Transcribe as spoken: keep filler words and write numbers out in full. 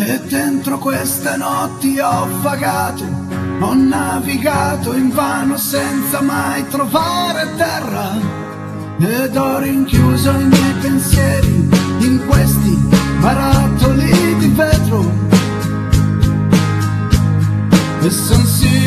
E dentro queste notti ho vagato, ho navigato invano senza mai trovare terra, ed ho rinchiuso i miei pensieri in questi barattoli di vetro, e son sicuro